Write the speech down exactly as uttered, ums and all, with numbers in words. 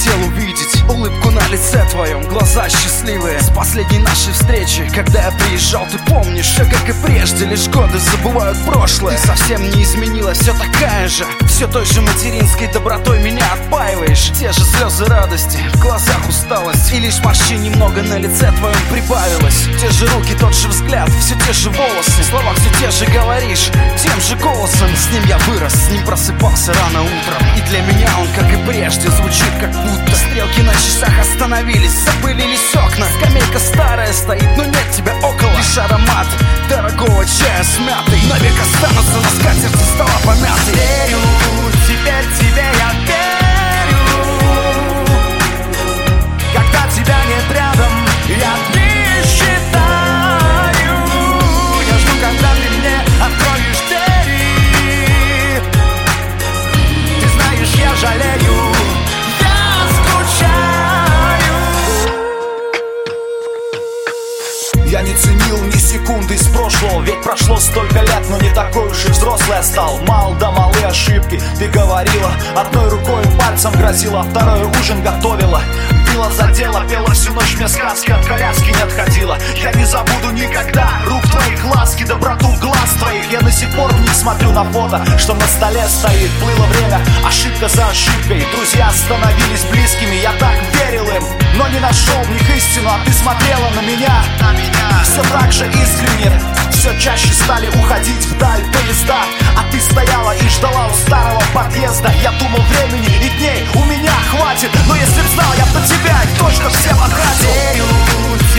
хотел увидеть улыбку на лице твоем, глаза счастливые с последней нашей встречи. Когда я приезжал, ты помнишь, все как и прежде, лишь годы забывают прошлое. Ты совсем не изменилась, все такая же, все той же материнской добротой меня отпаиваешь. Те же слезы радости, в глазах усталость, и лишь морщин немного на лице твоем прибавилось. Те же руки, тот же взгляд, все те же волосы, слова все те же говоришь, тем же голосом. С ним я вырос, с ним просыпался рано утром, и для меня он, как и прежде, звучит как будто. Стрелки на часах остановились, запылились окна, скамейка старая стоит, но нет тебя около. Лишь аромат дорогого чая с мятой навек останутся на скатерти стола помятой. Верю, теперь тебе я верю. Когда тебя нет рядом, я дни считаю. Я жду, когда ты мне откроешь двери. Ты знаешь, я жалею, я скучаю. Я не ценил ни секунды из прошлого, ведь прошло столько лет, но не такой уж и взрослый я стал. Мал да малы ошибки, ты говорила, одной рукой пальцем грозила, второй ужин готовила, била за дело, пела всю ночь мне сказки, от коляски не отходила. Я не забуду никогда рук твоих, ласки, доброту глаз твоих. Я до сих пор в них смотрю на фото, что на столе стоит. Плыло время, ошибка за ошибкой, друзья становились близкими, я так верил им, но не нашел в них истину, а ты смотрела на меня, на меня. Все так же искренне, все чаще стали уходить вдаль поезда, а ты стояла и ждала у старого подъезда. Я думал, времени и дней у меня хватит, но если б знал, я бы на тебя их точно все потратил. Верю,